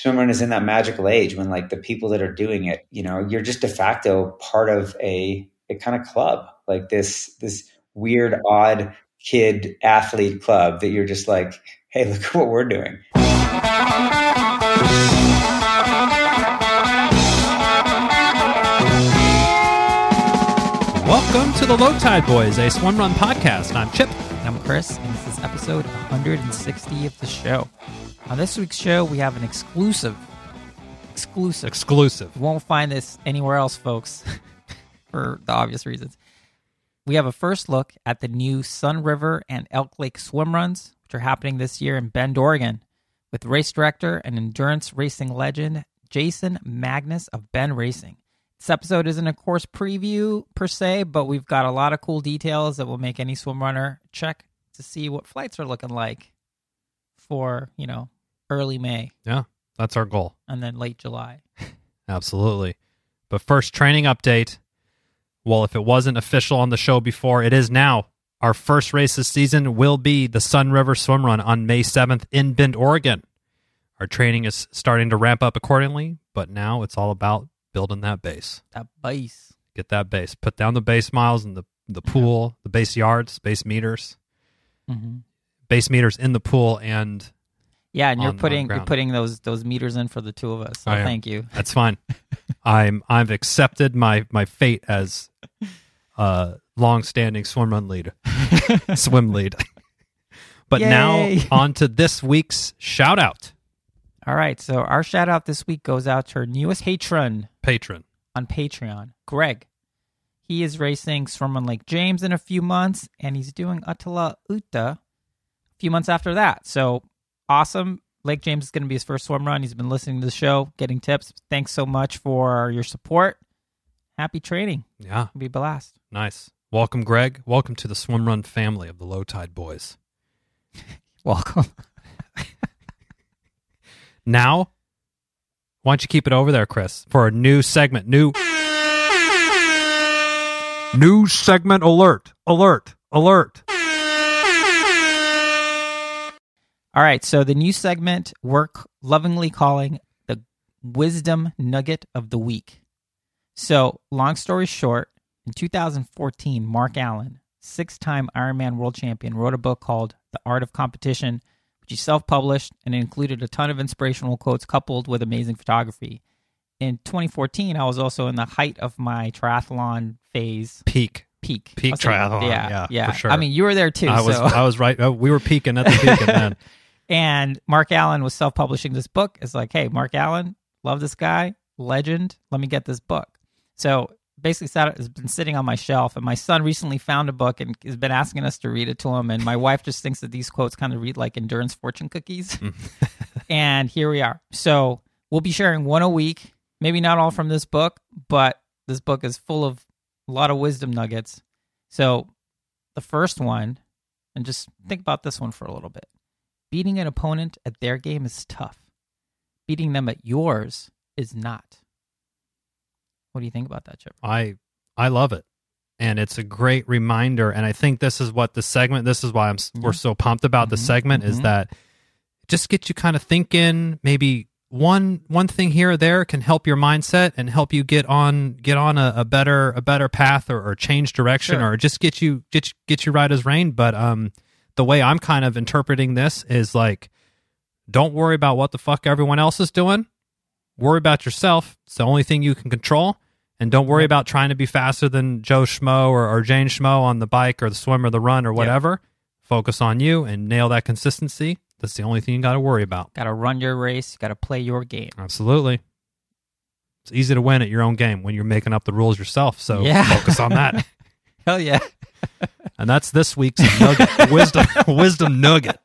swimrun is in that magical age when like the people that are doing it, you're just de facto part of a kind of club, like this weird, odd kid athlete club that you're just like, hey, look at what we're doing. Welcome to the Low Tide Boys, a swim run podcast. I'm Chip. And I'm Chris, and this is episode 160 of the show. On this week's show, we have an exclusive. You won't find this anywhere else, folks, for the obvious reasons. We have a first look at the new Sun River and Elk Lake swim runs, which are happening this year in Bend, Oregon, with race director and endurance racing legend Jason Magnus of Bend Racing. This episode isn't a course preview per se, but we've got a lot of cool details that will make any swim runner check to see what flights are looking like for, early May. Yeah, that's our goal. And then late July. Absolutely. But first, training update. Well, if it wasn't official on the show before, it is now. Our first race this season will be the Sun River Swim Run on May 7th in Bend, Oregon. Our training is starting to ramp up accordingly, but now it's all about building that base. That base. Get that base. Put down the base miles in the pool, the base yards, base meters. Mm-hmm. Base meters in the pool and and you're putting those meters in for the two of us. So thank you. That's fine. I've accepted my fate as long-standing swim lead. But Yay. Now on to this week's shout out. All right, so our shout out this week goes out to our newest patron on Patreon, Greg. He is racing Swimrun Lake James in a few months, and he's doing Attila Uta a few months after that. So awesome. Lake James is going to be his first swim run. He's been listening to the show, getting tips. Thanks so much for your support. Happy training. Yeah. It'll be a blast. Nice. Welcome, Greg. Welcome to the Swim Run family of the Low Tide Boys. Welcome. Now, why don't you keep it over there, Chris, for a new segment. New segment alert. All right, so the new segment we're lovingly calling the Wisdom Nugget of the Week. So, long story short, in 2014, Mark Allen, 6-time Ironman world champion, wrote a book called The Art of Competition, which he self-published, and it included a ton of inspirational quotes coupled with amazing photography. In 2014, I was also in the height of my triathlon phase. Peak triathlon, yeah, for sure. I mean, you were there too. I was right. We were peaking at the peak of then. And Mark Allen was self-publishing this book. It's like, hey, Mark Allen, love this guy, legend. Let me get this book. So basically, it's been sitting on my shelf, and my son recently found a book and has been asking us to read it to him. And my wife just thinks that these quotes kind of read like endurance fortune cookies. And here we are. So we'll be sharing one a week. Maybe not all from this book, but this book is full of a lot of wisdom nuggets. So the first one, and just think about this one for a little bit. Beating an opponent at their game is tough. Beating them at yours is not. What do you think about that, Chip? I love it. And it's a great reminder. And I think this is what this is why we're so pumped about the segment, is that it just gets you kind of thinking. Maybe one thing here or there can help your mindset and help you get on a better path or change direction, or just get you right as rain. But the way I'm kind of interpreting this is like, don't worry about what the fuck everyone else is doing. Worry about yourself. It's the only thing you can control. And don't worry about trying to be faster than Joe Schmo or Jane Schmo on the bike or the swim or the run or whatever. Focus on you and nail that consistency. That's the only thing you got to worry about. Got to run your race. Got to play your game. Absolutely. It's easy to win at your own game when you're making up the rules yourself. So focus on that. Hell yeah. And that's this week's nugget. Wisdom nugget.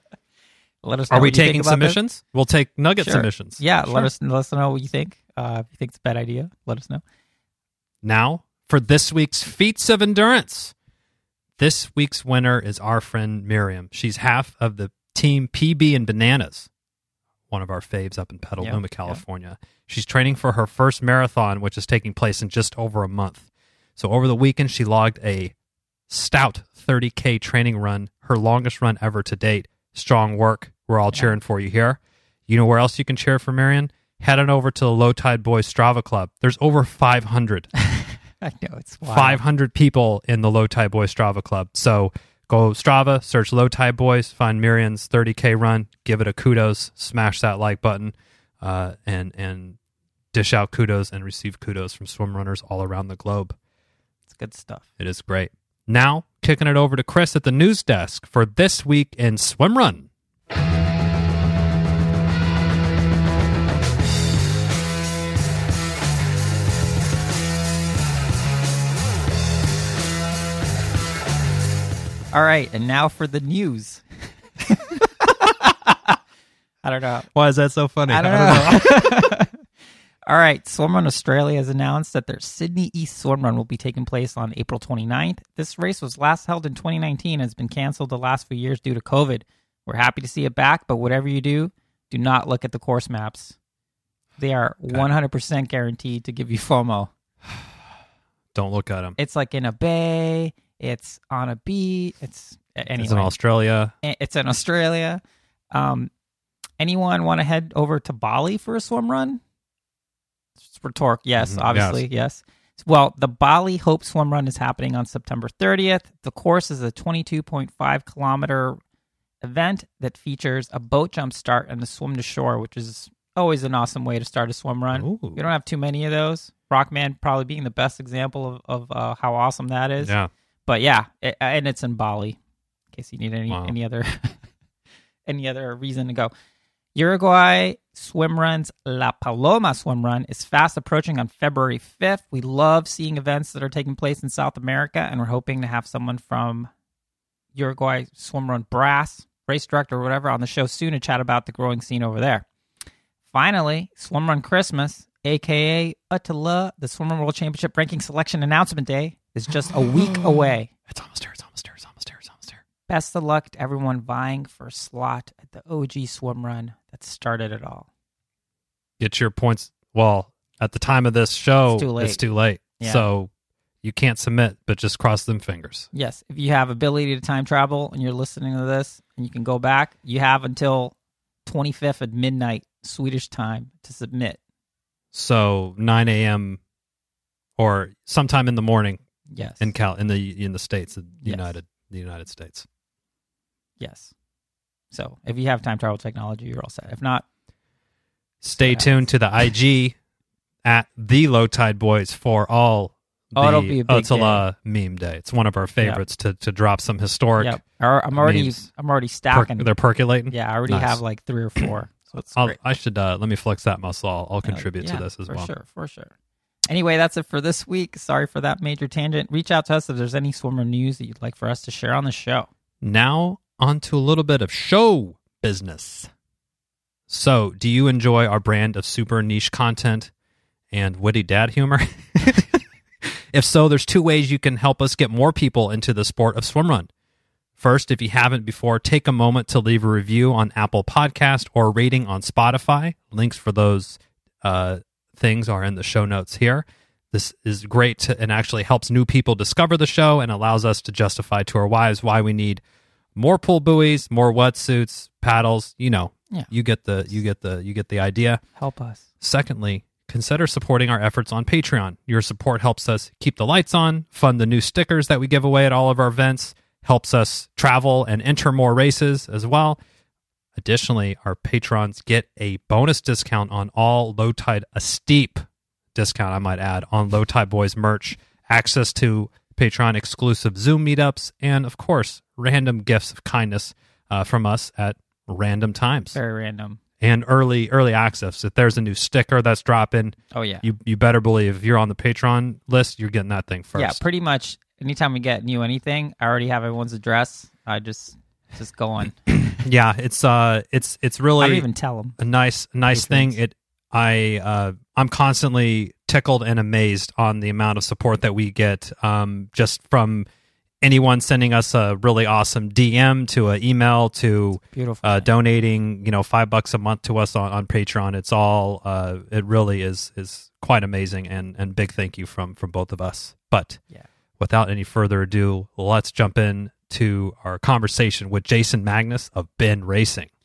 Let us know. Are we taking submissions? We'll take nugget submissions. Yeah, sure. Let us know what you think. If you think it's a bad idea, let us know. Now, for this week's Feats of Endurance. This week's winner is our friend Miriam. She's half of the team PB and Bananas, one of our faves up in Petaluma, California. She's training for her first marathon, which is taking place in just over a month. So over the weekend, she logged a stout 30K training run, her longest run ever to date. Strong work. We're all cheering for you here. You know where else you can cheer for Marion? Head on over to the Low Tide Boys Strava Club. There's over 500. I know, it's wild. 500 people in the Low Tide Boys Strava Club. So go Strava, search Low Tide Boys, find Marion's 30K run, give it a kudos, smash that like button, and dish out kudos and receive kudos from swim runners all around the globe. It's good stuff. It is great. Now, kicking it over to Chris at the news desk for This Week in Swim Run. All right, and now for the news. I don't know. Why is that so funny? I don't know. All right, Swim Run Australia has announced that their Sydney East Swim Run will be taking place on April 29th. This race was last held in 2019 and has been canceled the last few years due to COVID. We're happy to see it back, but whatever you do not look at the course maps. They are 100% guaranteed to give you FOMO. Don't look at them. It's like in a bay. It's on a beach. It's anyway. It's in Australia. It's in Australia. Anyone want to head over to Bali for a swim run? It's rhetorical. Yes, obviously, yes. Well, the Bali Hope Swim Run is happening on September 30th. The course is a 22.5 kilometer event that features a boat jump start and a swim to shore, which is always an awesome way to start a swim run. Ooh. We don't have too many of those. Rockman probably being the best example of how awesome that is. Yeah. But yeah, and it's in Bali, in case you need any other any other reason to go. Uruguay Swim Run's La Paloma Swim Run is fast approaching on February 5th. We love seeing events that are taking place in South America, and we're hoping to have someone from Uruguay Swim Run Brass, race director or whatever, on the show soon to chat about the growing scene over there. Finally, Swim Run Christmas, a.k.a. Attila, the Swim Run World Championship Ranking Selection Announcement Day, is just a week away. It's almost here. It's almost here. It's almost here. It's almost here. Best of luck to everyone vying for a slot at the OG swim run that started it all. Get your points. Well, at the time of this show, it's too late. Yeah. So you can't submit, but just cross them fingers. Yes. If you have ability to time travel and you're listening to this and you can go back, you have until 25th at midnight Swedish time to submit. So 9 a.m. or sometime in the morning. Yes. In the States, the United States. Yes. So if you have time travel technology, you're all set. If not, stay tuned to the IG at the Low Tide Boys for all it'll be a big Attila meme day. It's one of our favorites to drop some historic. Yep. I'm already stacking. They're percolating. Yeah, I already have like 3 or 4. So it's great. I should let me flex that muscle. I'll contribute to this as well. For sure. Anyway, that's it for this week. Sorry for that major tangent. Reach out to us if there's any swimmer news that you'd like for us to share on the show. Now, on to a little bit of show business. So, do you enjoy our brand of super niche content and witty dad humor? If so, there's 2 ways you can help us get more people into the sport of swim run. First, if you haven't before, take a moment to leave a review on Apple Podcast or rating on Spotify. Links for those things are in the show notes here. This is great and actually helps new people discover the show and allows us to justify to our wives why we need more pool buoys, more wetsuits, paddles. You get the idea. Help us. Secondly, consider supporting our efforts on Patreon. Your support helps us keep the lights on, fund the new stickers that we give away at all of our events, helps us travel and enter more races as well. Additionally, our patrons get a bonus discount on all Low Tide, a steep discount, I might add, on Low Tide Boys merch, access to Patreon exclusive Zoom meetups, and of course, random gifts of kindness from us at random times. Very random. And early access. If there's a new sticker that's dropping, you better believe if you're on the Patreon list, you're getting that thing first. Yeah, pretty much. Anytime we get new anything, I already have everyone's address. I just go on. Yeah, it's really I don't even tell them. a nice thing. I'm constantly tickled and amazed on the amount of support that we get, just from anyone sending us a really awesome DM to an email to donating, $5 a month to us on Patreon. It's all it really is quite amazing, and big thank you from both of us. But without any further ado, let's jump in to our conversation with Jason Magnus of Ben Racing.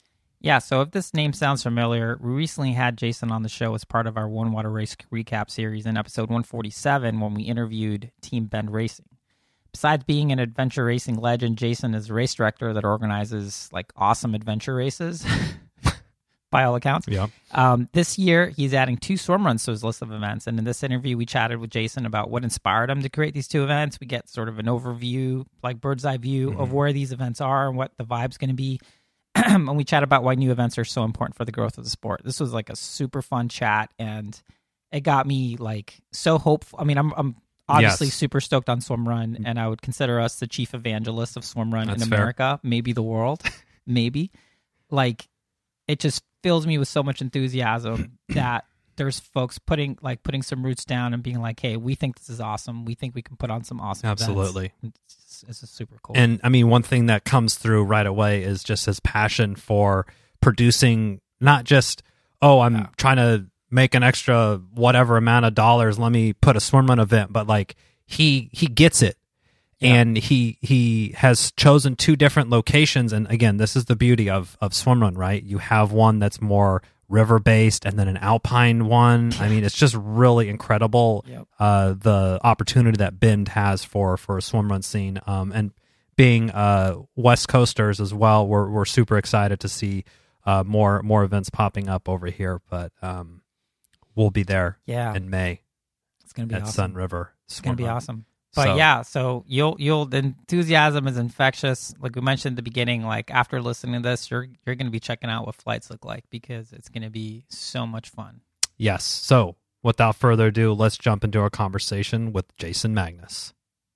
Yeah, so if this name sounds familiar, we recently had Jason on the show as part of our One Water Race recap series in episode 147 when we interviewed Team Bend Racing. Besides being an adventure racing legend, Jason is a race director that organizes like awesome adventure races, by all accounts. Yeah. This year, he's adding 2 swim runs to his list of events. And in this interview, we chatted with Jason about what inspired him to create these 2 events. We get sort of an overview, like bird's eye view of where these events are and what the vibe's going to be. And we chat about why new events are so important for the growth of the sport. This was like a super fun chat, and it got me like so hopeful. I mean, I'm obviously super stoked on swim run, and I would consider us the chief evangelists of swim run in America, maybe the world, maybe. Like, it just fills me with so much enthusiasm that there's folks putting some roots down and being like, hey, we think this is awesome. We think we can put on some awesome Absolutely. events. It's super cool. And I mean, one thing that comes through right away is just his passion for producing, not just, I'm trying to make an extra whatever amount of dollars, let me put a swim run event, but like he gets it. Yeah. And he has chosen 2 different locations. And again, this is the beauty of swim run, right? You have one that's more river based and then an alpine one. I mean, it's just really incredible. Yep. The opportunity that Bend has for a swim run scene. And being West Coasters as well, we're super excited to see more events popping up over here. But we'll be there in May. It's gonna be at awesome. Sun River. It's gonna be awesome. But so you'll the enthusiasm is infectious. Like we mentioned at the beginning, like after listening to this, you're going to be checking out what flights look like because it's going to be so much fun. Yes. So without further ado, let's jump into our conversation with Jason Magnus.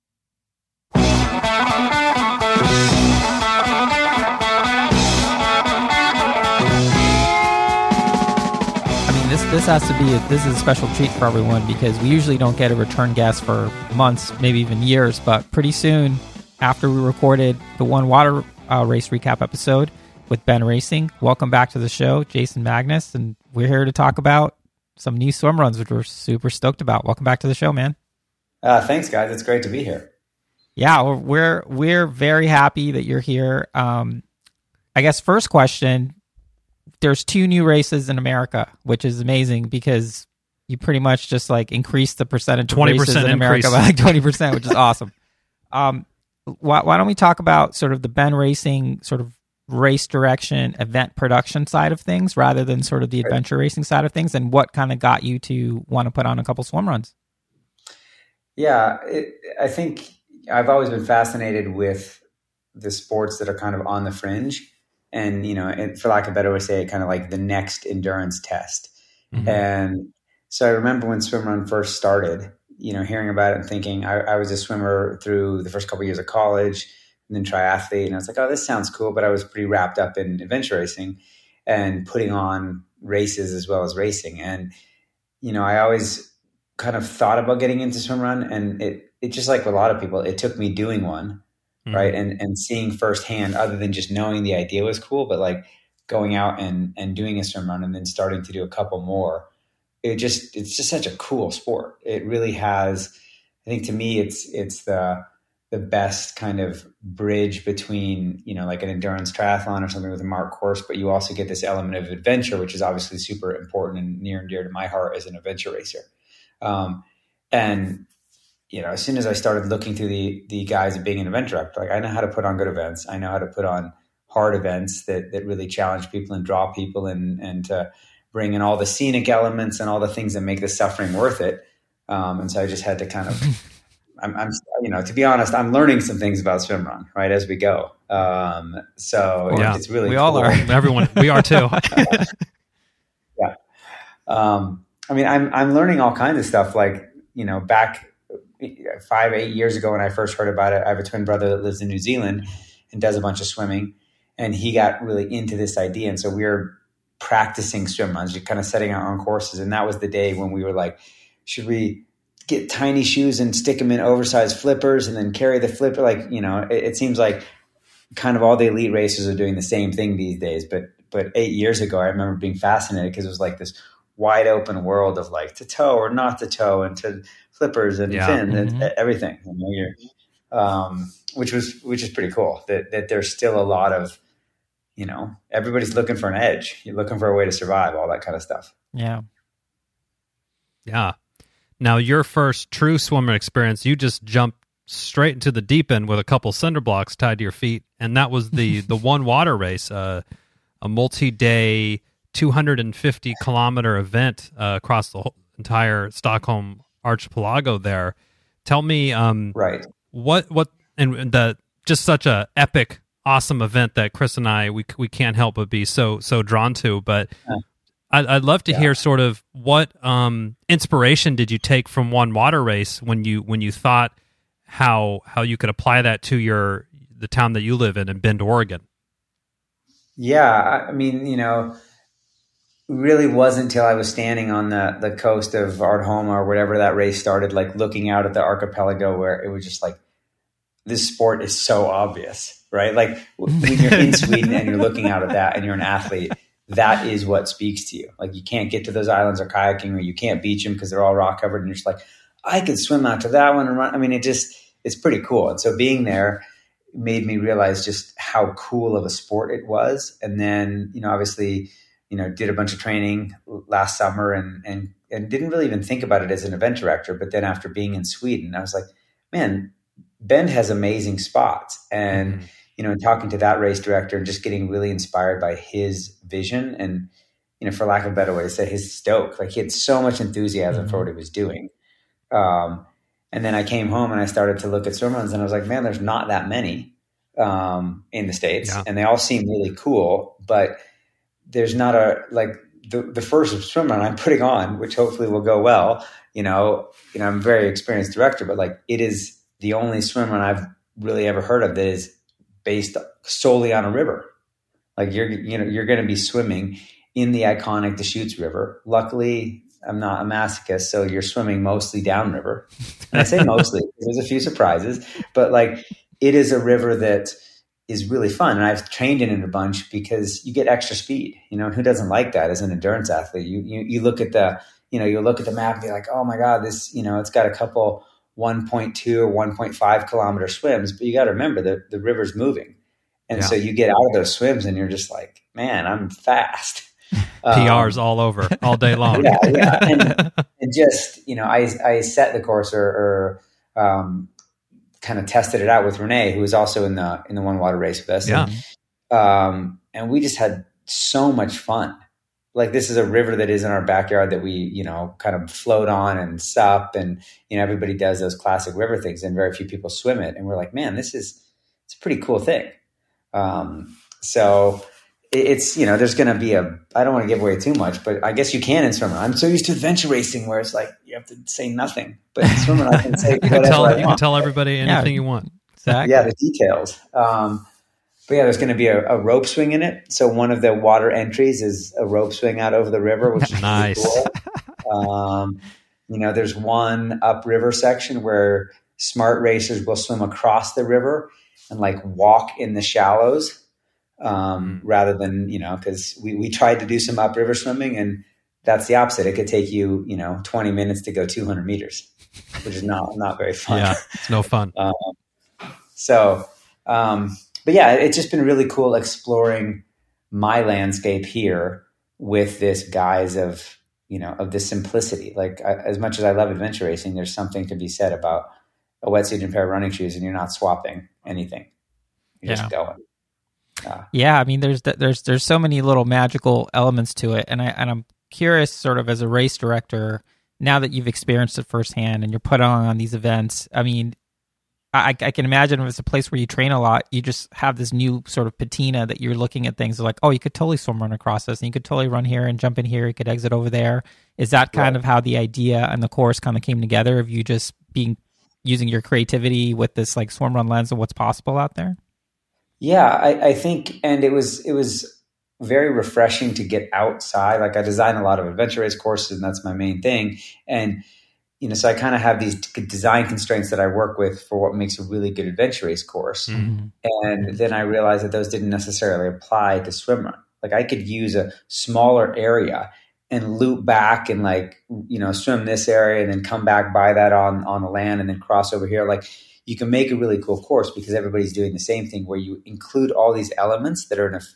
This has to be this is a special treat for everyone because we usually don't get a return guest for months, maybe even years. But pretty soon, after we recorded the One Water Race recap episode with Bend Racing, welcome back to the show, Jason Magnus, and we're here to talk about some new swim runs, which we're super stoked about. Welcome back to the show, man. Thanks, guys. It's great to be here. Yeah, we're very happy that you're here. I guess first question. There's 2 new races in America, which is amazing because you pretty much just like increase the percentage of races in America by like 20%, which is awesome. Why don't we talk about sort of the Bend Racing sort of race direction, event production side of things rather than sort of the adventure racing side of things, and what kind of got you to want to put on a couple swim runs? Yeah, I think I've always been fascinated with the sports that are kind of on the fringe. And, for lack of a better way to say it, kind of like the next endurance test. Mm-hmm. And so I remember when swim run first started, hearing about it and thinking I was a swimmer through the first couple of years of college and then triathlete. And I was like, oh, this sounds cool. But I was pretty wrapped up in adventure racing and putting on races as well as racing. And, I always kind of thought about getting into swim run. And it just like with a lot of people, it took me doing one. Right. And seeing firsthand, other than just knowing the idea was cool, but like going out and doing a swim run and then starting to do a couple more, it's just such a cool sport. It really has, I think to me, it's the best kind of bridge between, like an endurance triathlon or something with a marked course, but you also get this element of adventure, which is obviously super important and near and dear to my heart as an adventure racer. And as soon as I started looking through the guise of being an event director, like I know how to put on good events. I know how to put on hard events that really challenge people and draw people and to bring in all the scenic elements and all the things that make the suffering worth it. And so I just had to kind of, I'm to be honest, I'm learning some things about swim run right as we go. It's really we all cool. are. Everyone, we are too. Yeah. I'm learning all kinds of stuff. Like back 5-8 years ago when I first heard about it, I have a twin brother that lives in New Zealand and does a bunch of swimming, and he got really into this idea. And so we were practicing swim runs, just kind of setting our own courses. And that was the day when we were like, should we get tiny shoes and stick them in oversized flippers and then carry the flipper? Like, it seems like kind of all the elite racers are doing the same thing these days. But 8 years ago, I remember being fascinated because it was like this wide open world of like to tow or not to tow and to flippers and fins and everything, which is pretty cool that there's still a lot of everybody's looking for an edge. You're looking for a way to survive, all that kind of stuff. Yeah. Yeah. Now, your first true swimmer experience, you just jumped straight into the deep end with a couple cinder blocks tied to your feet, and that was the One Water Race, a multi-day 250-kilometer event across the whole entire Stockholm archipelago there. Tell me, right? What and the just such a epic, awesome event that Chris and I we can't help but be so drawn to. But I'd love to hear sort of what inspiration did you take from One Water Race when you thought how you could apply that to the town that you live in Bend, Oregon. Yeah, I mean, really wasn't until I was standing on the coast of Ardhoma or whatever that race started, like looking out at the archipelago, where it was just like, this sport is so obvious, right? Like when you're in Sweden and you're looking out at that and you're an athlete, that is what speaks to you. Like you can't get to those islands or kayaking, or you can't beach them because they're all rock covered, and you're just like, I could swim out to that one and run. I mean, it's pretty cool. And so being there made me realize just how cool of a sport it was. And then, obviously, did a bunch of training last summer and didn't really even think about it as an event director. But then after being in Sweden, I was like, man, Bend has amazing spots. And, talking to that race director and just getting really inspired by his vision and, for lack of a better way to say, his stoke. Like he had so much enthusiasm for what he was doing. And then I came home and I started to look at swim runs, and I was like, man, there's not that many in the States, and they all seem really cool, but there's not the first swim run I'm putting on, which hopefully will go well. I'm a very experienced director, but like it is the only swim run I've really ever heard of that is based solely on a river. Like you're going to be swimming in the iconic Deschutes River. Luckily, I'm not a masochist, so you're swimming mostly downriver. And I say mostly, there's a few surprises, but like it is a river that is really fun. And I've trained in it a bunch because you get extra speed, who doesn't like that as an endurance athlete? You look at you look at the map and be like, oh my God, this, it's got a couple 1.2 or 1.5 kilometer swims, but you got to remember that the river's moving. And so you get out of those swims and you're just like, man, I'm fast. PRs all over all day long. Yeah. And just, I set the course or kind of tested it out with Renee, who was also in the One Water Race with us. Yeah. And we just had so much fun. Like this is a river that is in our backyard that we, kind of float on and sup, and, everybody does those classic river things and very few people swim it. And we're like, man, it's a pretty cool thing. So it's, there's going to be I don't want to give away too much, but I guess you can in swimmer. I'm so used to adventure racing where it's like, you have to say nothing, but in swimmer, I can say whatever you can tell everybody anything you want. Exactly. Yeah. The details. But yeah, there's going to be a rope swing in it. So one of the water entries is a rope swing out over the river, which is nice. Really cool. There's one upriver section where smart racers will swim across the river and like walk in the shallows rather than, because we tried to do some upriver swimming, and that's the opposite. It could take you, 20 minutes to go 200 meters, which is not very fun. Yeah, it's no fun. But yeah, it's just been really cool exploring my landscape here with this guise of this simplicity. Like as much as I love adventure racing, there's something to be said about a wetsuit and a pair of running shoes, and you're not swapping anything. You're just going. I mean, there's so many little magical elements to it, and I'm curious, sort of as a race director, now that you've experienced it firsthand and you're put on these events. I mean, I can imagine if it's a place where you train a lot, you just have this new sort of patina that you're looking at things like, oh, you could totally swim run across this, and you could totally run here and jump in here. You could exit over there. Is that kind of how the idea and the course kind of came together, of you just using your creativity with this like swim run lens of what's possible out there? Yeah, I think, and it was very refreshing to get outside. Like I design a lot of adventure race courses, and that's my main thing. And so I kind of have these design constraints that I work with for what makes a really good adventure race course. Mm-hmm. And then I realized that those didn't necessarily apply to swim run. Like I could use a smaller area and loop back and swim this area and then come back by that on the land and then cross over here. Like you can make a really cool course because everybody's doing the same thing, where you include all these elements that are in a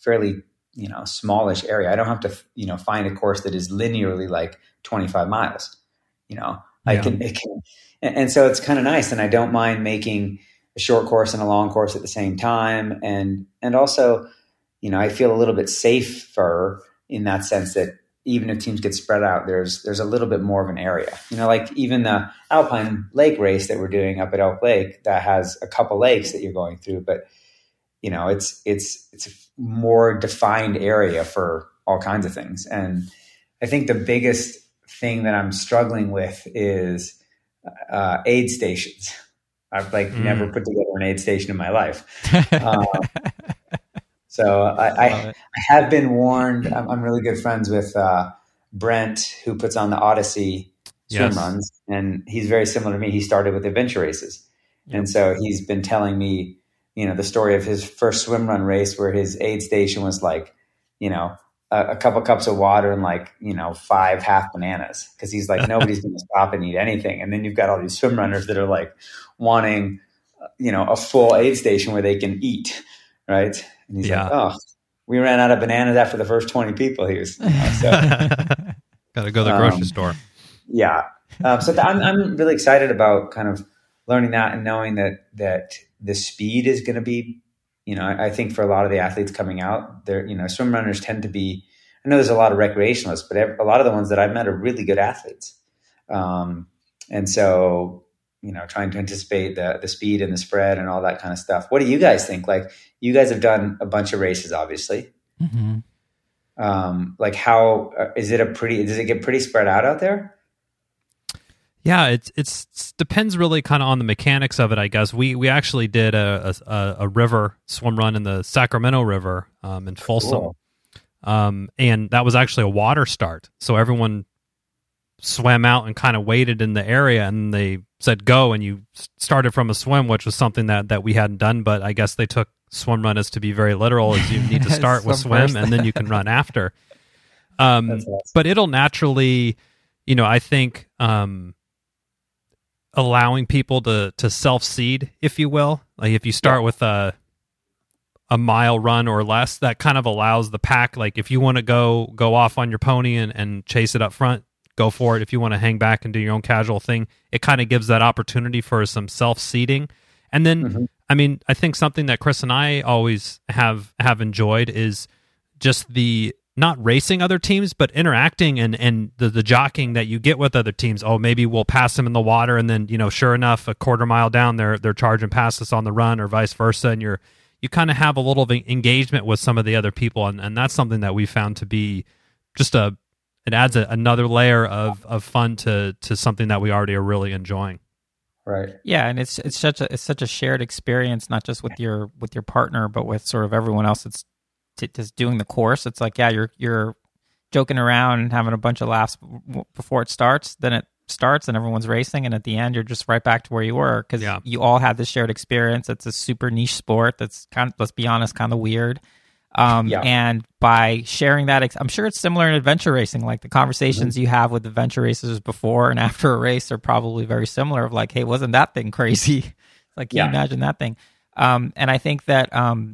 fairly, smallish area. I don't have to, find a course that is linearly like 25 miles. It can, and so it's kind of nice. And I don't mind making a short course and a long course at the same time. And also, I feel a little bit safer in that sense that even if teams get spread out, there's a little bit more of an area. Like even the Alpine Lake race that we're doing up at Elk Lake, that has a couple lakes that you're going through, but it's a more defined area for all kinds of things. And I think the biggest thing that I'm struggling with is aid stations. I've never put together an aid station in my life. So I have been warned. I'm really good friends with Brent, who puts on the Odyssey swim runs, and he's very similar to me. He started with adventure races. And so he's been telling me, the story of his first swim run race where his aid station was like, a couple cups of water and 5 half bananas. Cause he's like, nobody's going to stop and eat anything. And then you've got all these swim runners that are like wanting, a full aid station where they can eat. Right. And he's like, oh, we ran out of bananas after the first 20 people. He was, got to go to the grocery store. Yeah. So I'm really excited about kind of learning that and knowing that the speed is going to be, I think for a lot of the athletes coming out there, swim runners tend to be, I know there's a lot of recreationalists, but a lot of the ones that I've met are really good athletes. And so, trying to anticipate the speed and the spread and all that kind of stuff. What do you guys think? Like, you guys have done a bunch of races, obviously. Mm-hmm. How does it get pretty spread out there? Yeah, it's depends really kind of on the mechanics of it, I guess. We actually did a river swim run in the Sacramento River in Folsom. Cool. And that was actually a water start. So everyone swam out and kind of waited in the area, and they said go, and you started from a swim, which was something that we hadn't done, but I guess they took swim run as to be very literal, as you need to start with swim and then you can run after. Awesome. But it'll naturally, I think allowing people to self-seed, if you will. Like if you start with a mile run or less, that kind of allows the pack, like if you want to go off on your pony and chase it up front, go for it. If you want to hang back and do your own casual thing, it kind of gives that opportunity for some self-seeding. And then, I think something that Chris and I always have enjoyed is just the not racing other teams, but interacting and the jockeying that you get with other teams. Oh, maybe we'll pass them in the water, and then sure enough, a quarter mile down, they're charging past us on the run, or vice versa, and you kind of have a little engagement with some of the other people, and that's something that we found to be just it adds another layer of fun to something that we already are really enjoying. Right. Yeah, and it's such a shared experience, not just with your partner, but with sort of everyone else that's just doing the course. It's like, you're joking around and having a bunch of laughs before it starts. Then it starts and everyone's racing, and at the end, you're just right back to where you were because you all had this shared experience. It's a super niche sport that's kind of, let's be honest, kind of weird. And by sharing that, I'm sure it's similar in adventure racing. Like the conversations you have with adventure racers before and after a race are probably very similar. Of like, hey, wasn't that thing crazy? Like, can you imagine that thing? And I think that,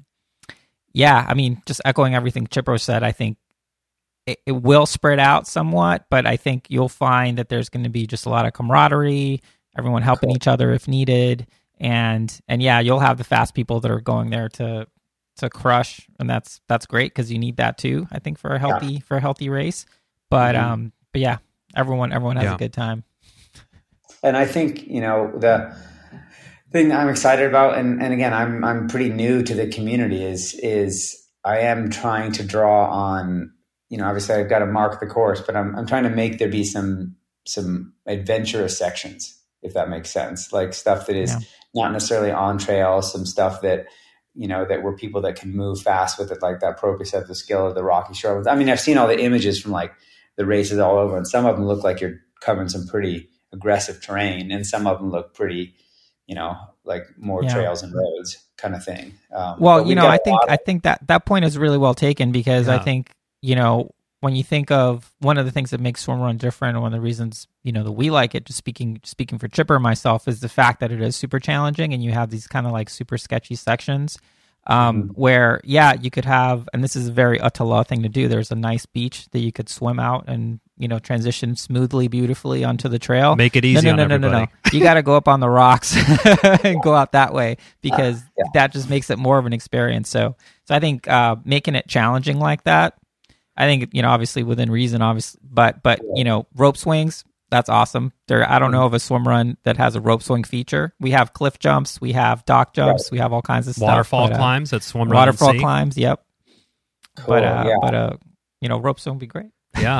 just echoing everything Chipro said, I think it will spread out somewhat, but I think you'll find that there's going to be just a lot of camaraderie, everyone helping each other if needed, and you'll have the fast people that are going there to crush, and that's great because you need that too, I think, for a healthy race. But everyone has a good time. And I think the thing I'm excited about, and again, I'm pretty new to the community, is I am trying to draw on, obviously I've got to mark the course, but I'm trying to make there be some adventurous sections, if that makes sense, like stuff that is not necessarily on trail, some stuff that that were people that can move fast with it, like that proprioceptive skill of the Rocky Shore. I mean, I've seen all the images from like the races all over, and some of them look like you're covering some pretty aggressive terrain, and some of them look pretty, like more trails and roads kind of thing. I think that point is really well taken because I think, when you think of one of the things that makes swim run different, and one of the reasons, that we like it, just speaking for Chipper and myself, is the fact that it is super challenging and you have these kind of like super sketchy sections. where, yeah, you could have, and this is a very Ottawa thing to do. There's a nice beach that you could swim out and, transition smoothly, beautifully onto the trail. Make it easy on everybody. No. You got to go up on the rocks and go out that way, because that just makes it more of an experience. So I think making it challenging like that, I think, obviously within reason, obviously, but rope swings, that's awesome. I don't know of a swim run that has a rope swing feature. We have cliff jumps, we have dock jumps, we have all kinds of stuff. Waterfall climbs at swim run. Waterfall climbs, yep. Cool, but rope swing would be great. Yeah.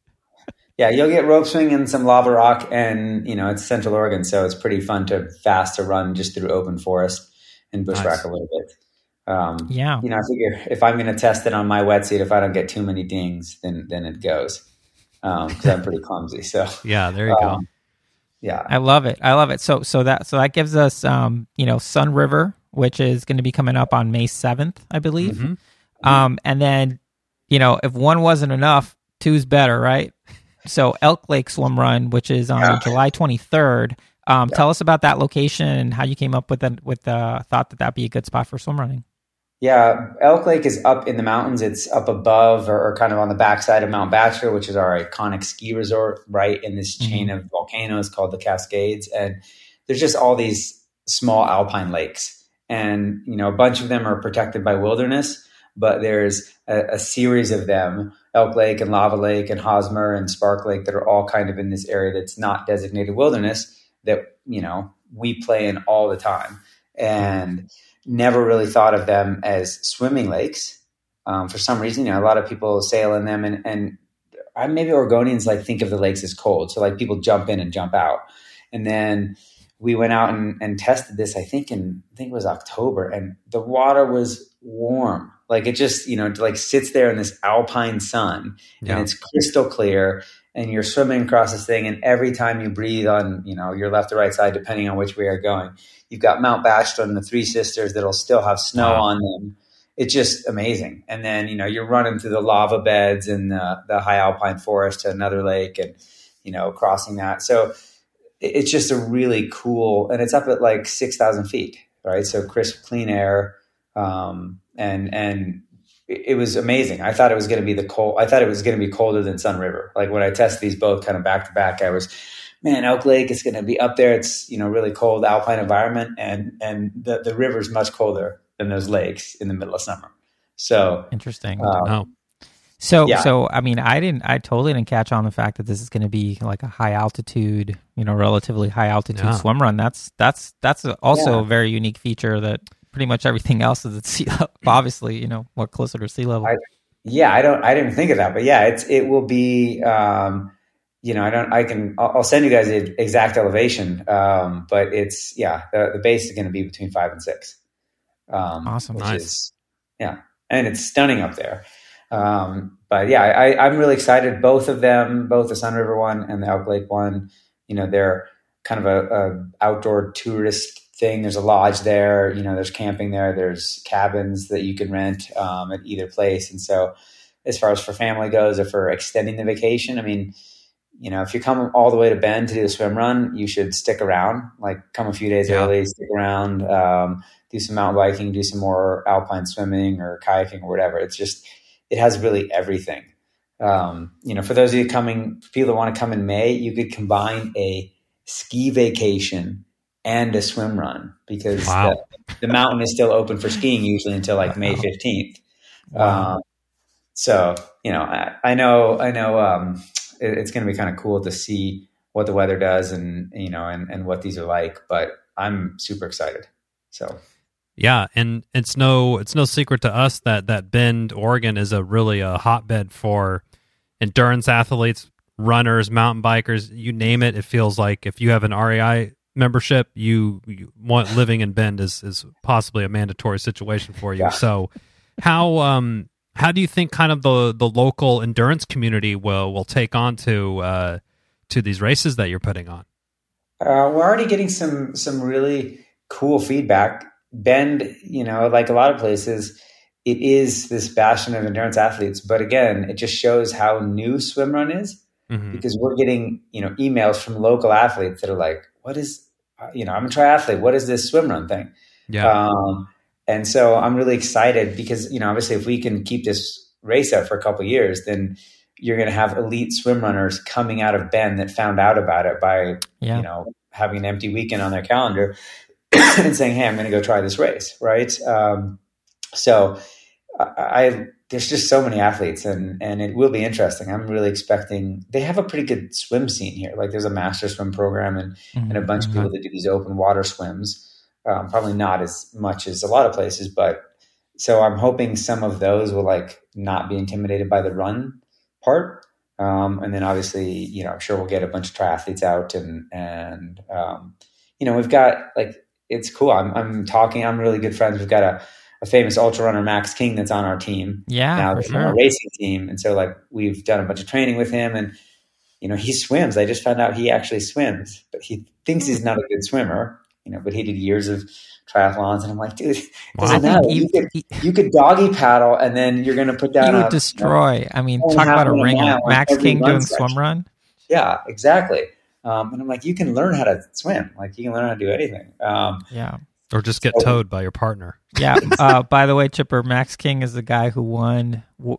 Yeah, you'll get rope swing and some lava rock, and it's Central Oregon, so it's pretty fast to run just through open forest and bushwhack a little bit. I figure if I'm going to test it on my wetsuit, if I don't get too many dings, then it goes, because I'm pretty clumsy. So yeah, there you go. Yeah, I love it. So that gives us Sun River, which is going to be coming up on May 7th, I believe. Mm-hmm. And then if one wasn't enough, two's better, right? So Elk Lake Swim Run, which is on July 23rd. Tell us about that location and how you came up with the thought that that'd be a good spot for swim running. Yeah, Elk Lake is up in the mountains. It's up above or kind of on the backside of Mount Bachelor, which is our iconic ski resort, right in this chain of volcanoes called the Cascades. And there's just all these small alpine lakes. And, a bunch of them are protected by wilderness, but there's a series of them, Elk Lake and Lava Lake and Hosmer and Spark Lake, that are all kind of in this area that's not designated wilderness that, we play in all the time, and never really thought of them as swimming lakes. For some reason, a lot of people sail in them, and maybe Oregonians think of the lakes as cold. So people jump in and jump out. And then we went out and tested this, I think it was October, and the water was warm. It just, sits there in this alpine sun, and it's crystal clear, and you're swimming across this thing. And every time you breathe on, your left or right side, depending on which way you're going, you've got Mount Bachelor and the Three Sisters that'll still have snow on them. It's just amazing. And then, you're running through the lava beds and the high alpine forest to another lake, and, crossing that. So it's just a really cool, and it's up at 6,000 feet, right? So crisp, clean air. And it was amazing. I thought it was going to be colder than Sun River. When I tested these both kind of back to back, I was, Elk Lake is going to be up there. It's, really cold alpine environment, and the river's much colder than those lakes in the middle of summer. So interesting. So, I mean, I totally didn't catch on the fact that this is going to be a high altitude, relatively high altitude swim run. That's also a very unique feature that pretty much everything else is at sea level. Obviously, more closer to sea level. I didn't think of that, but it will be, I'll send you guys the exact elevation. But it's, the base is going to be between 5 and 6. Awesome. Which nice. And it's stunning up there. But I'm really excited. Both of them, both the Sun River one and the Elk Lake one, they're kind of a outdoor tourist thing. There's a lodge there, there's camping there, there's cabins that you can rent at either place. And so as far as for family goes, or for extending the vacation, I mean, if you come all the way to Bend to do a swim run, you should stick around, come a few days early, stick around, do some mountain biking, do some more alpine swimming or kayaking or whatever. It's just, it has really everything. For those of you people that want to come in May, you could combine a ski vacation and a swim run, because the mountain is still open for skiing usually until May 15th. Wow. So, I know it's going to be kind of cool to see what the weather does and what these are like, but I'm super excited. So. Yeah, and it's no secret to us that Bend, Oregon is really a hotbed for endurance athletes, runners, mountain bikers, you name it. It feels like if you have an REI membership, you want living in Bend is possibly a mandatory situation for you. Yeah. So how do you think kind of the local endurance community will take on to these races that you're putting on? We're already getting some really cool feedback. Bend, like a lot of places, it is this bastion of endurance athletes. But again, it just shows how new swim run is, because we're getting, emails from local athletes that are like, what is, I'm a triathlete. What is this swim run thing? Yeah. And so I'm really excited because, obviously if we can keep this race up for a couple of years, then you're going to have elite swim runners coming out of Bend that found out about it by, having an empty weekend on their calendar and saying, hey, I'm going to go try this race. Right. So there's just so many athletes and it will be interesting. I'm really expecting, they have a pretty good swim scene here. Like there's a master swim program and a bunch of people that do these open water swims. Probably not as much as a lot of places, but so I'm hoping some of those will like not be intimidated by the run part. And then obviously, I'm sure we'll get a bunch of triathletes out and we've got like, it's cool. I'm really good friends. We've got a famous ultra runner, Max King, that's on our team. Yeah, now for on sure. our racing team. And so like we've done a bunch of training with him and, he swims. I just found out he actually swims, but he thinks he's not a good swimmer, but he did years of triathlons. And I'm like, dude, doesn't matter. You could doggy paddle and then you're going to put down you would destroy. I mean, talk about a ringer. Max King doing swim run. Yeah, exactly. And I'm like, you can learn how to swim. Like you can learn how to do anything. Yeah. Or just get towed by your partner. Yeah. By the way, Chipper, Max King is the guy who won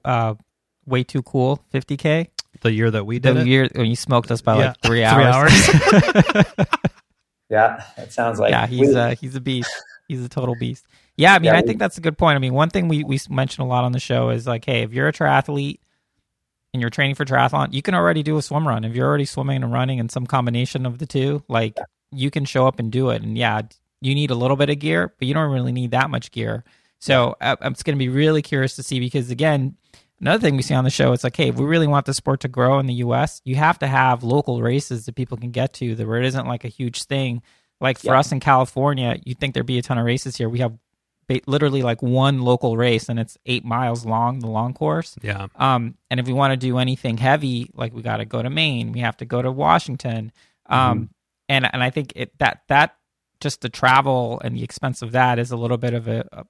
Way Too Cool 50K. The year that we did the it? year when you smoked us by like 3 hours. 3 hours. Yeah, that sounds like... Yeah, he's a beast. He's a total beast. Yeah, I mean, I think that's a good point. I mean, one thing we mention a lot on the show is like, hey, if you're a triathlete and you're training for triathlon, you can already do a swim run. If you're already swimming and running and some combination of the two, like you can show up and do it. And yeah, you need a little bit of gear, but you don't really need that much gear. So I'm just going to be really curious to see because, again, another thing we see on the show, it's like, hey, if we really want the sport to grow in the U.S., you have to have local races that people can get to where it isn't like a huge thing. Like for us in California, you'd think there'd be a ton of races here. We have literally like one local race and it's 8 miles long, the long course. Yeah. And if we want to do anything heavy, like we got to go to Maine, we have to go to Washington. And I think that just the travel and the expense of that is a little bit of a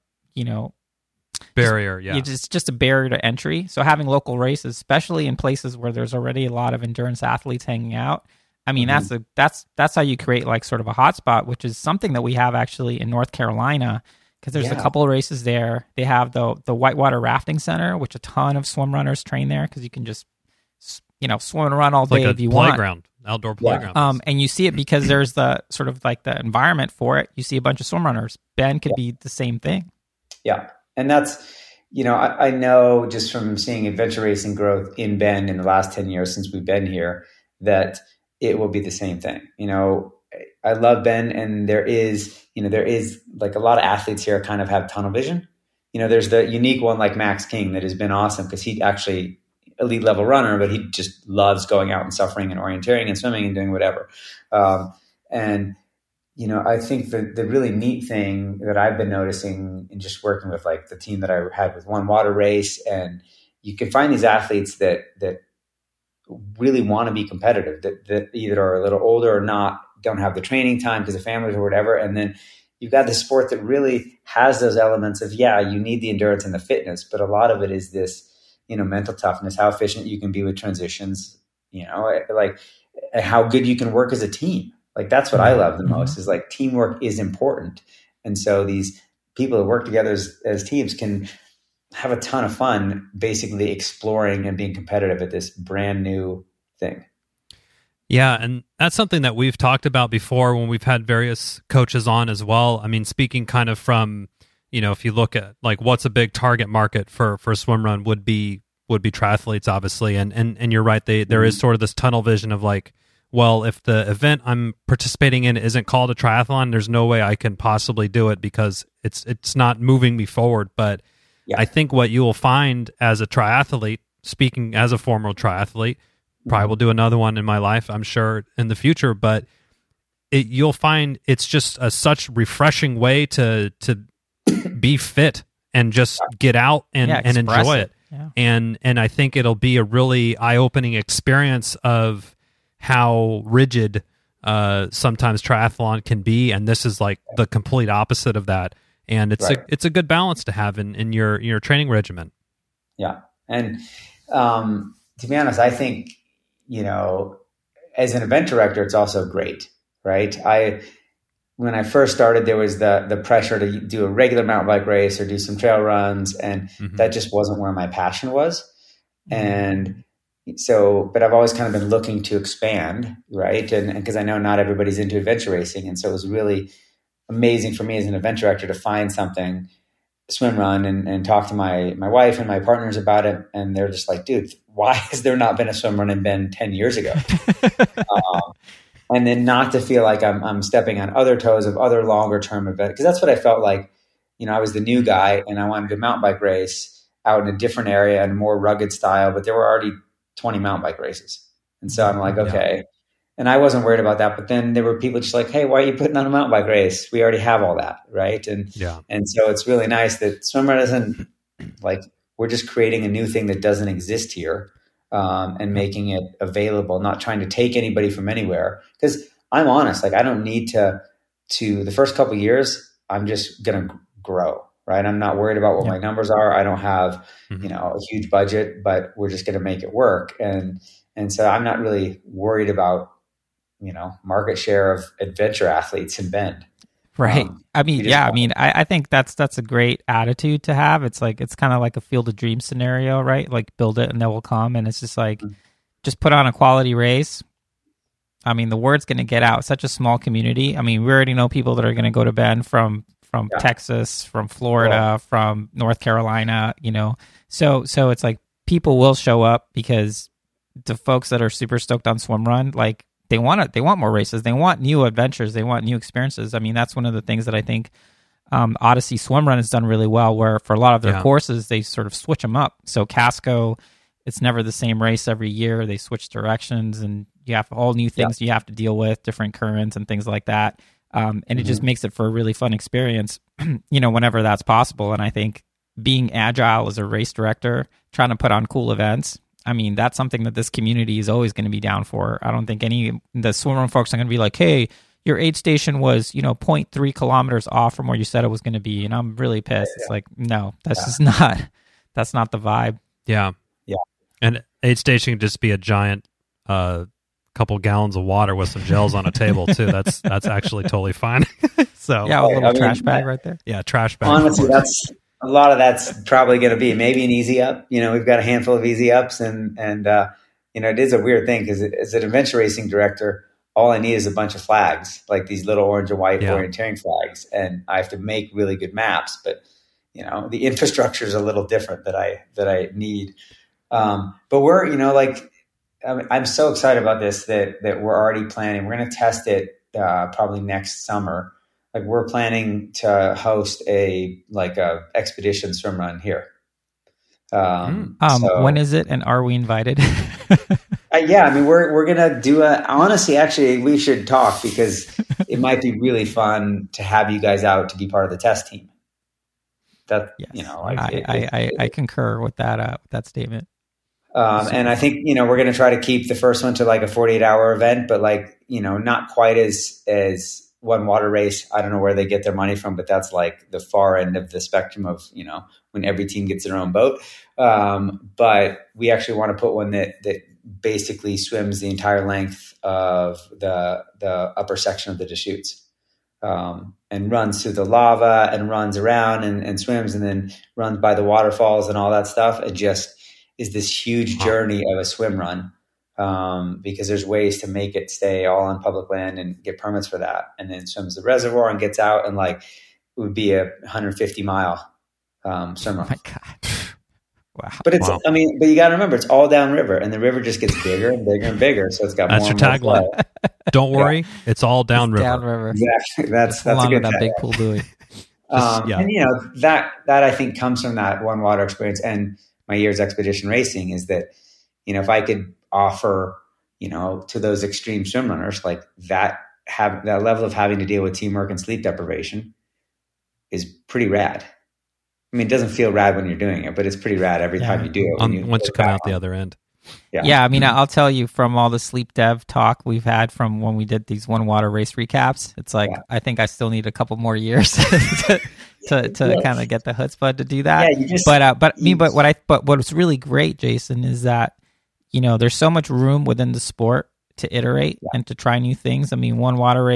barrier. It's just a barrier to entry. So having local races, especially in places where there's already a lot of endurance athletes hanging out, I mean, that's how you create like sort of a hotspot, which is something that we have actually in North Carolina, because there's a couple of races there. They have the Whitewater Rafting Center, which a ton of swim runners train there because you can just swim and run all day if you want. Outdoor playground. And you see it because there's the sort of like the environment for it. You see a bunch of swim runners. Bend could be the same thing. Yeah, and that's I know just from seeing adventure racing growth in Bend in the last 10 years since we've been here that it will be the same thing. I love Bend, and there is like a lot of athletes here kind of have tunnel vision. There's the unique one like Max King that has been awesome because he actually elite level runner, but he just loves going out and suffering and orienteering and swimming and doing whatever. I think the really neat thing that I've been noticing in just working with like the team that I had with One Water Race, and you can find these athletes that really want to be competitive, that either are a little older or not, don't have the training time because of families or whatever. And then you've got this sport that really has those elements of, you need the endurance and the fitness, but a lot of it is this, mental toughness, how efficient you can be with transitions, like how good you can work as a team. Like that's what I love the most is like teamwork is important. And so these people that work together as teams can have a ton of fun basically exploring and being competitive at this brand new thing. Yeah, and that's something that we've talked about before when we've had various coaches on as well. I mean, speaking kind of from, if you look at like what's a big target market for a swim run would be triathletes, obviously. And you're right, there is sort of this tunnel vision of like, well, if the event I'm participating in isn't called a triathlon, there's no way I can possibly do it because it's not moving me forward. But I think what you will find as a triathlete, speaking as a former triathlete, probably will do another one in my life, I'm sure, in the future, but you'll find it's just such refreshing way to be fit and just get out and enjoy it. Yeah. And I think it'll be a really eye-opening experience of how rigid sometimes triathlon can be, and this is like the complete opposite of that. And it's a good balance to have in your training regimen. Yeah, and to be honest, I think as an event director, it's also great, right? when I first started, there was the pressure to do a regular mountain bike race or do some trail runs, and that just wasn't where my passion was. And so, but I've always kind of been looking to expand, right? And because I know not everybody's into adventure racing, and so it was really amazing for me as an event director to find something, swim run, and talk to my wife and my partners about it, and they're just like, dude, why has there not been a swim run in Bend 10 years ago? And then not to feel like I'm stepping on other toes of other longer term events, because that's what I felt like. I was the new guy, and I wanted to mountain bike race out in a different area and a more rugged style, but there were already 20 mountain bike races, and so I'm like, okay. And I wasn't worried about that, but then there were people just like, hey, why are you putting on a mountain bike race? We already have all that, right? And so it's really nice that swim run isn't like we're just creating a new thing that doesn't exist here. And making it available, not trying to take anybody from anywhere. Because I'm honest, like I don't need to the first couple of years, I'm just going to grow, right? I'm not worried about what my numbers are. I don't have, a huge budget, but we're just going to make it work. And so I'm not really worried about, market share of adventure athletes in Bend. Right. I think that's a great attitude to have. It's like, it's kind of like a Field of Dreams scenario, right? Like build it and they will come. And it's just like, just put on a quality race. I mean, the word's going to get out. It's such a small community. I mean, we already know people that are going to go to Bend from Texas, from Florida, from North Carolina, So it's like people will show up because the folks that are super stoked on swim run, like, they want more races. They want new adventures. They want new experiences. I mean, that's one of the things that I think Odyssey Swim Run has done really well, where for a lot of their courses, they sort of switch them up. So Casco, it's never the same race every year. They switch directions, and you have all new things you have to deal with, different currents and things like that. And it just makes it for a really fun experience, whenever that's possible. And I think being agile as a race director, trying to put on cool events, I mean, that's something that this community is always going to be down for. I don't think the swim run folks are going to be like, hey, your aid station was, 0.3 kilometers off from where you said it was going to be. And I'm really pissed. It's like, no, that's not the vibe. Yeah. Yeah. And aid station can just be a giant, couple gallons of water with some gels on a table too. That's actually totally fine. So yeah, a little trash bag right there. Yeah. Trash bag. Honestly, a lot of that's probably going to be maybe an easy up. We've got a handful of easy ups, and it is a weird thing because as an adventure racing director, all I need is a bunch of flags, like these little orange and white orienteering flags, and I have to make really good maps. But the infrastructure is a little different that I need. But we're I'm so excited about this that we're already planning. We're going to test it probably next summer. Like we're planning to host a expedition swim run here. When is it, and are we invited? We're gonna do honestly, actually, we should talk because it might be really fun to have you guys out to be part of the test team. I concur with that statement. And I think we're gonna try to keep the first one to like a 48-hour event, but not quite as one water race. I don't know where they get their money from, but that's like the far end of the spectrum of, when every team gets their own boat. But we actually want to put one that basically swims the entire length of the upper section of the Deschutes, and runs through the lava and runs around and swims and then runs by the waterfalls and all that stuff. It just is this huge journey of a swim run. Because there's ways to make it stay all on public land and get permits for that, and then swims the reservoir and gets out, and it would be a 150-mile swim run. Oh my God. Wow. But but you got to remember, it's all downriver, and the river just gets bigger and bigger and bigger. So it's got that's more your tagline. Don't worry, it's all downriver. Downriver. Exactly. That's a good that big pool buoy. And that I think comes from that one water experience and my year's expedition racing is that if I could offer, to those extreme swim runners like that level of having to deal with teamwork and sleep deprivation is pretty rad. I mean, it doesn't feel rad when you're doing it, but it's pretty rad every time you do it. Once you come out the other end. Yeah. I mean, I'll tell you from all the sleep dev talk we've had from when we did these one water race recaps, it's like, I think I still need a couple more years to kind of get the chutzpah to do that. Yeah, but what's really great, Jason, is that, there's so much room within the sport to iterate and to try new things. I mean, one water race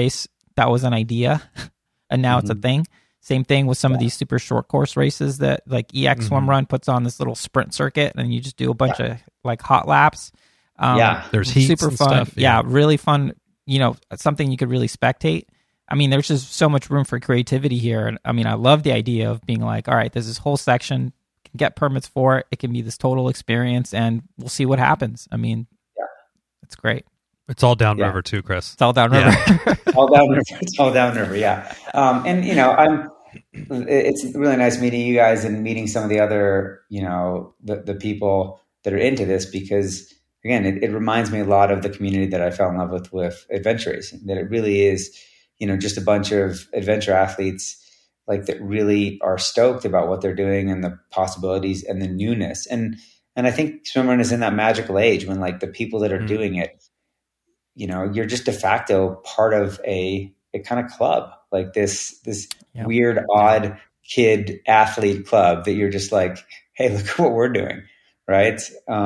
that was an idea and now it's a thing. Same thing with some of these super short course races that like EX Swim Run puts on this little sprint circuit and you just do a bunch of like hot laps. There's heats super and fun. stuff. Yeah, really fun. You know, something you could really spectate. I mean, there's just so much room for creativity here. And I mean, I love the idea of being like, all right, there's this whole section, can get permits for it. It can be this total experience and we'll see what happens. I mean, it's great. It's all downriver too, Chris. It's all downriver. All downriver. It's all downriver. Yeah. And you know, it's really nice meeting you guys and meeting some of the other, you know, the people that are into this, because again, it reminds me a lot of the community that I fell in love with adventure racing, that it really is, you know, just a bunch of adventure athletes like that really are stoked about what they're doing and the possibilities and the newness. And I think swimrun is in that magical age when like the people that are doing it, you know, you're just de facto part of a kind of club, like this weird, odd kid athlete club that you're just like, hey, look at what we're doing. Right.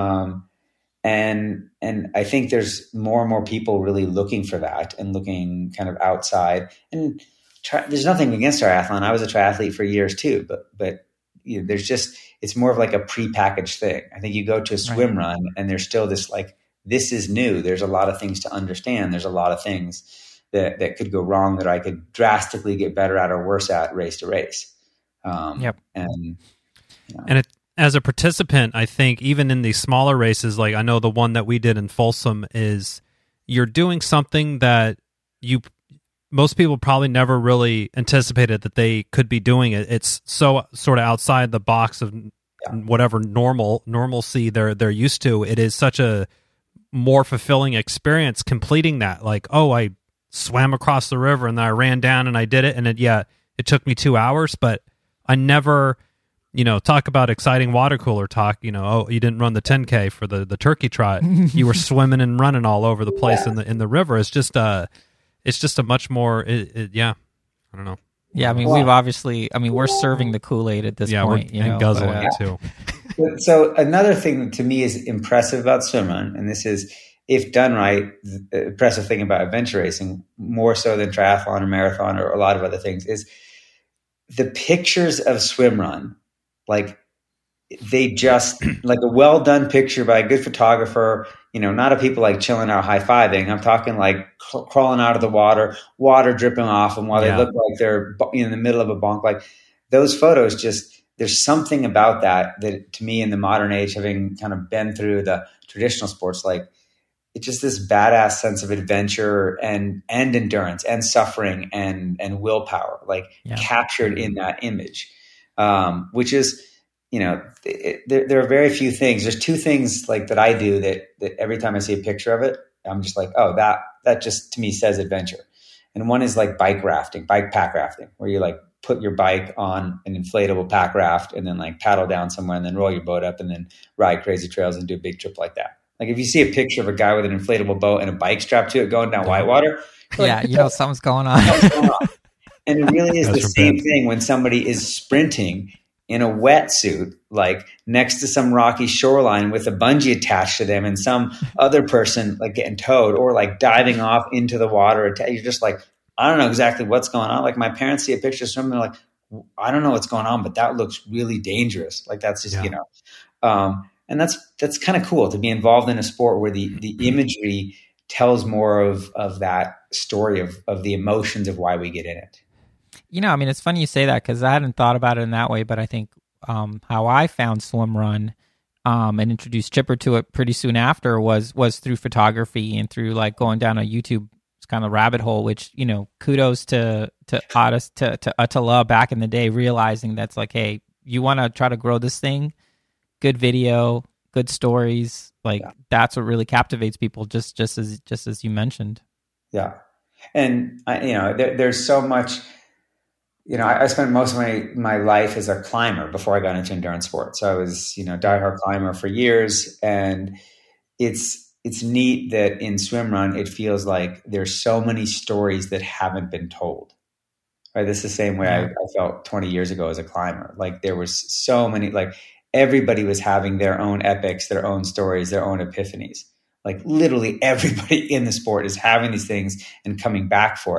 And I think there's more and more people really looking for that and looking kind of outside. And there's nothing against triathlon. I was a triathlete for years too, but you know, there's just, it's more of like a prepackaged thing. I think you go to a swim run and there's still this like, this is new. There's a lot of things to understand. There's a lot of things that could go wrong that I could drastically get better at or worse at race to race. And it, as a participant, I think even in these smaller races, like I know the one that we did in Folsom is you're doing something that most people probably never really anticipated that they could be doing it. It's so sort of outside the box of whatever normalcy they're used to. It is such a more fulfilling experience completing that. Like, oh, I swam across the river and then I ran down and I did it. And it took me 2 hours, but I never, you know, talk about exciting water cooler talk, you know, oh, you didn't run the 10K for the turkey trot. You were swimming and running all over the place in the river. It's just a much more, I don't know. Yeah, I mean, we're serving the Kool-Aid at this point. And guzzling it too. So another thing that to me is impressive about swimrun, and this is, if done right, the impressive thing about adventure racing, more so than triathlon or marathon or a lot of other things, is the pictures of swimrun. Like they just like a well done picture by a good photographer, you know, not of people like chilling out high-fiving. I'm talking like crawling out of the water dripping off them while they look like they're in the middle of a bonk. Like those photos, just there's something about that to me in the modern age, having kind of been through the traditional sports, like it's just this badass sense of adventure and endurance and suffering and willpower, like captured in that image. Which is, you know, there are very few things. There's two things like that I do that every time I see a picture of it, I'm just like, oh, that just to me says adventure. And one is like bike pack rafting, where you like put your bike on an inflatable pack raft and then like paddle down somewhere and then roll your boat up and then ride crazy trails and do a big trip like that. Like if you see a picture of a guy with an inflatable boat and a bike strapped to it going down whitewater, you know something's going on. And it really is the same thing when somebody is sprinting in a wetsuit, like next to some rocky shoreline with a bungee attached to them and some other person like getting towed or like diving off into the water. You're just like, I don't know exactly what's going on. Like my parents see a picture of swimming, they're like, I don't know what's going on, but that looks really dangerous. Like that's just, you know, and that's kind of cool to be involved in a sport where the imagery tells more of that story of the emotions of why we get in it. You know, I mean, it's funny you say that because I hadn't thought about it in that way, but I think how I found swimrun and introduced Chipper to it pretty soon after was through photography and through like going down a YouTube kind of rabbit hole, which, you know, kudos to Attila back in the day, realizing that's like, hey, you want to try to grow this thing, good video, good stories, like that's what really captivates people, just as you mentioned. Yeah. And you know, there's so much. You know, I spent most of my life as a climber before I got into endurance sports. So I was, you know, diehard climber for years, and it's neat that in swimrun it feels like there's so many stories that haven't been told. Right, this is the same way I felt 20 years ago as a climber. Like there was so many, like everybody was having their own epics, their own stories, their own epiphanies. Like literally everybody in the sport is having these things and coming back for it.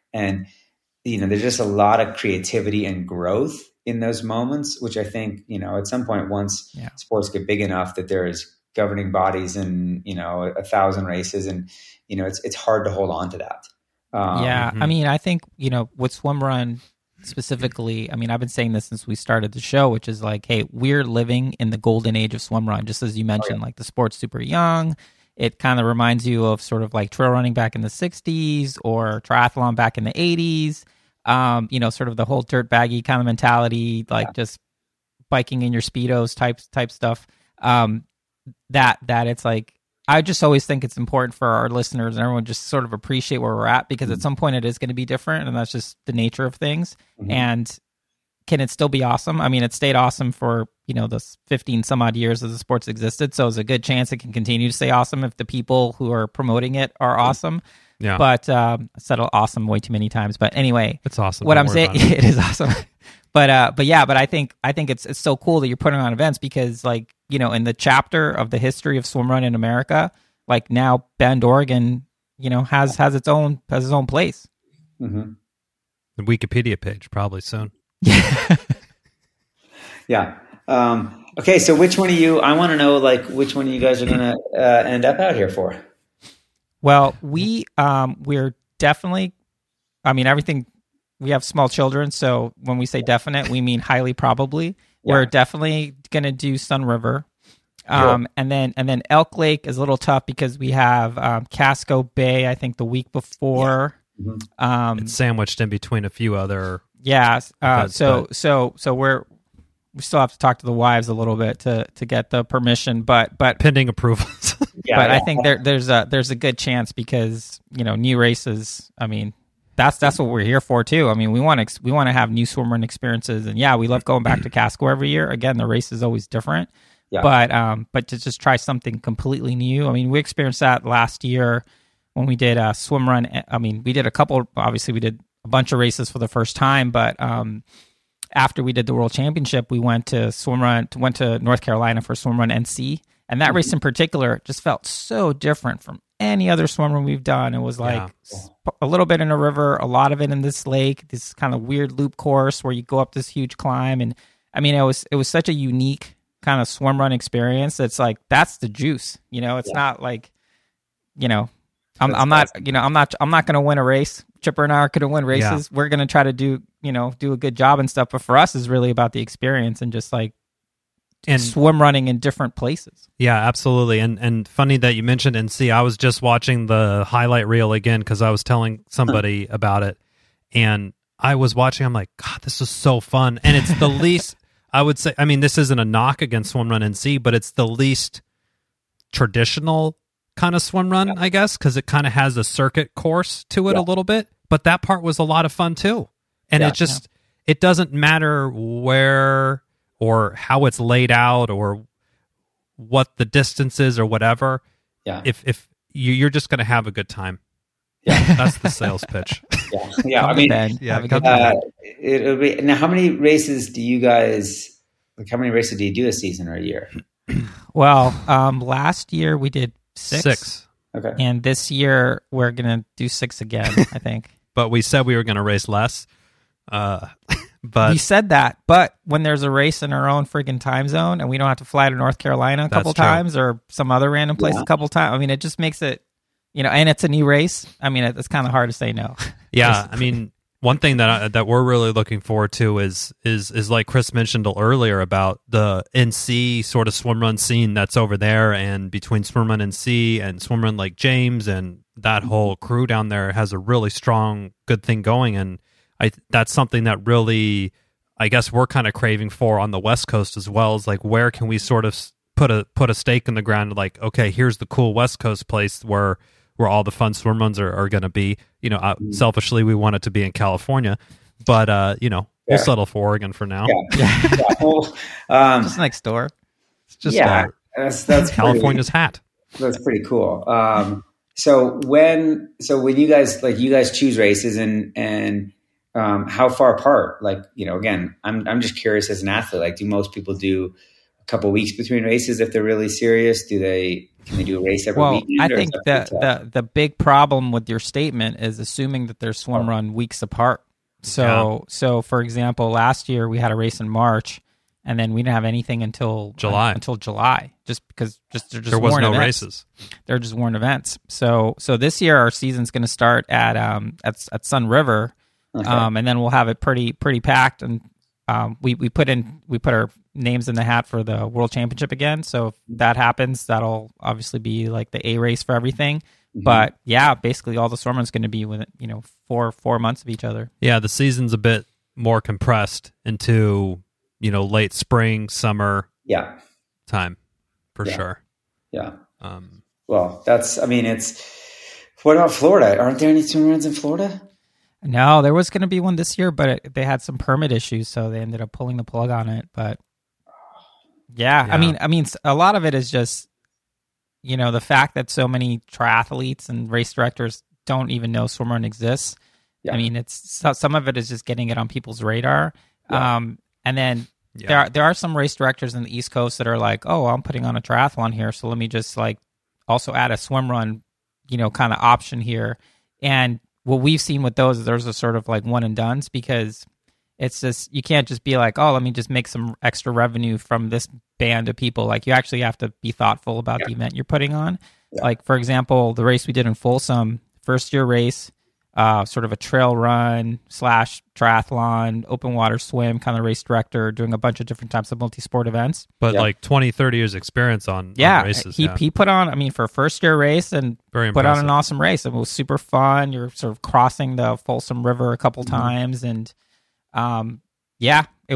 And, there's just a lot of creativity and growth in those moments, which I think, at some point, once sports get big enough that there is governing bodies and, 1,000 races, and, it's hard to hold on to that. I mean, I think, with swim run specifically, I mean, I've been saying this since we started the show, which is like, hey, we're living in the golden age of swim run, just as you mentioned, like the sport's super young. It kind of reminds you of sort of like trail running back in the 60s or triathlon back in the 80s. Sort of the whole dirt baggy kind of mentality, like just biking in your Speedos type stuff. That it's like, I just always think it's important for our listeners and everyone just sort of appreciate where we're at, because at some point it is going to be different, and that's just the nature of things. And can it still be awesome? I mean, it stayed awesome for, the 15 some odd years that the sport's existed. So there's a good chance it can continue to stay awesome if the people who are promoting it are awesome. Yeah. But I said awesome way too many times. But anyway, it's awesome. What I'm saying, it is awesome. But I think it's so cool that you're putting on events, because like, in the chapter of the history of swim run in America, like now Bend, Oregon, has its own place. Mm-hmm. The Wikipedia page probably soon. Yeah. Okay. So which one of you, I want to know, like, which one of you guys are going to end up out here for? Well, we're definitely, I mean, everything, we have small children. So when we say definite, we mean highly probably. Yeah. We're definitely going to do Sun River. Sure. And then Elk Lake is a little tough because we have Casco Bay, I think the week before. Yeah. Mm-hmm. It's sandwiched in between a few other. Yeah. So we still have to talk to the wives a little bit to get the permission, but pending approvals. I think there's a good chance, because new races. I mean, that's what we're here for too. I mean, we want to have new swim run experiences, and we love going back to Casco every year. Again, the race is always different, but to just try something completely new. I mean, we experienced that last year when we did a swim run. I mean, we did a couple. Obviously, we did a bunch of races for the first time, but after we did the World Championship, we went to North Carolina for Swim Run NC, and that race in particular just felt so different from any other swim run we've done. It was like a little bit in a river, a lot of it in this lake, this kind of weird loop course where you go up this huge climb, and I mean, it was such a unique kind of swim run experience. It's like, that's the juice, It's not like, I'm not going to win a race. Chipper and I are going to win races. Yeah. We're going to try to do a good job and stuff. But for us, is really about the experience and just like swim running in different places. Yeah, absolutely. And funny that you mentioned NC. I was just watching the highlight reel again because I was telling somebody about it, and I was watching. I'm like, God, this is so fun. And it's the least, I would say, I mean, this isn't a knock against Swim Run NC, but it's the least traditional kind of swim run, I guess, because it kind of has a circuit course to it a little bit. But that part was a lot of fun too. And it doesn't matter where or how it's laid out or what the distance is or whatever. Yeah. If you're just going to have a good time. Yeah, that's the sales pitch. Yeah. I mean, it'll be, now, how many races do you guys, how many races do you do a season or a year? Well, last year we did six. Okay. And this year we're going to do 6 again, I think. But we said we were going to race less. But we said that, but when there's a race in our own freaking time zone and we don't have to fly to North Carolina a couple times or some other random place a couple times, I mean, it just makes it, and it's a new race. I mean, it's kind of hard to say no. Yeah. I mean, one thing that we're really looking forward to is like Chris mentioned earlier about the NC sort of swim run scene that's over there, and between Swim Run NC and Swim Run Lake James and that whole crew down there has a really strong, good thing going. And that's something that really, I guess, we're kind of craving for on the West Coast as well. Is like, where can we sort of put a stake in the ground? Like, okay, here's the cool West Coast place where all the fun swim runs are going to be. Selfishly, we want it to be in California, but we'll settle for Oregon for now. Yeah. Well, just next door. It's just that's California's hat. That's pretty cool. So when you guys choose races and how far apart? Like, again, I'm just curious as an athlete. Like, do most people do a couple weeks between races if they're really serious? Can they do a race every weekend? I think the big problem with your statement is assuming that they're swim run weeks apart. So for example, last year we had a race in March, and then we didn't have anything until July. Just because there was no events. Races. There just weren't events. So this year our season's going to start at Sun River, and then we'll have it pretty packed. And we put our names in the hat for the World Championship again. So if that happens, that'll obviously be like the A race for everything. Mm-hmm. But yeah, basically all the swim runs going to be within 4 months of each other. Yeah, the season's a bit more compressed into late spring, summer. Yeah. Time for sure. Yeah. Well, what about Florida? Aren't there any swim runs in Florida? No, there was going to be one this year, but they had some permit issues, so they ended up pulling the plug on it. But yeah. I mean, a lot of it is just, the fact that so many triathletes and race directors don't even know swim run exists. Yeah. I mean, some of it is just getting it on people's radar. Yeah. And then there are some race directors in the East Coast that are like, oh, I'm putting on a triathlon here, so let me just also add a swim run, kind of option here. And what we've seen with those is there's a sort of one and dones, because it's just, you can't just be like, oh, let me just make some extra revenue from this band of people. You actually have to be thoughtful about the event you're putting on. Yeah. For example, the race we did in Folsom, first year race, sort of a trail run / triathlon, open water swim kind of race director, doing a bunch of different types of multi-sport events. But 20, 30 years experience on races. He put on, for a first year race, and very put impressive. on an awesome race. It was super fun. You're sort of crossing the Folsom River a couple times, and it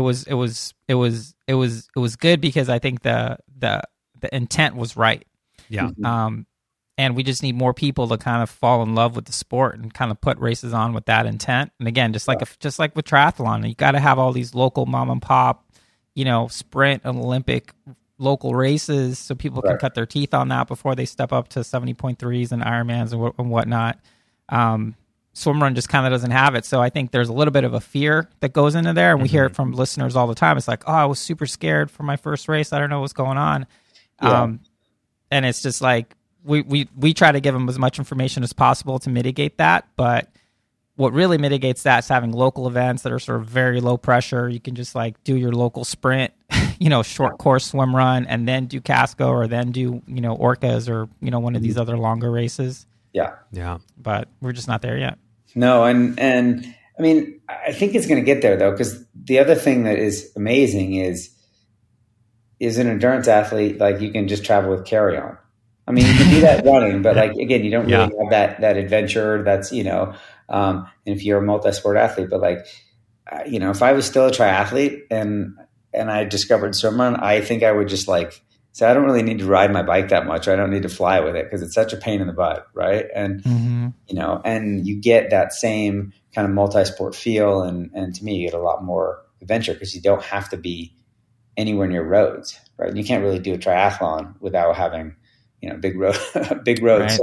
was good because I think the intent was right. Yeah. And we just need more people to kind of fall in love with the sport and kind of put races on with that intent. And again, just like with triathlon, you got to have all these local mom and pop, sprint and Olympic local races, so people can cut their teeth on that before they step up to 70.3s and Ironmans and whatnot. Swim run just kind of doesn't have it. So I think there's a little bit of a fear that goes into there. And we hear it from listeners all the time. It's like, oh, I was super scared for my first race. I don't know what's going on. Yeah. And it's just like, we try to give them as much information as possible to mitigate that. But what really mitigates that is having local events that are sort of very low pressure. You can just do your local sprint, short course swim run, and then do Casco, or then do, Orcas, or, one of these other longer races. Yeah. Yeah. But we're just not there yet. No. And I mean, I think it's going to get there though, because the other thing that is amazing is an endurance athlete, you can just travel with carry-on. I mean, you can do that running, but again, you don't really have that adventure. That's, and if you're a multi-sport athlete, but if I was still a triathlete and I discovered swim run, I think I would just say, I don't really need to ride my bike that much. I don't need to fly with it because it's such a pain in the butt. Right. And, and you get that same kind of multi-sport feel. And to me, you get a lot more adventure because you don't have to be anywhere near roads. Right. And you can't really do a triathlon without having, big road. Right,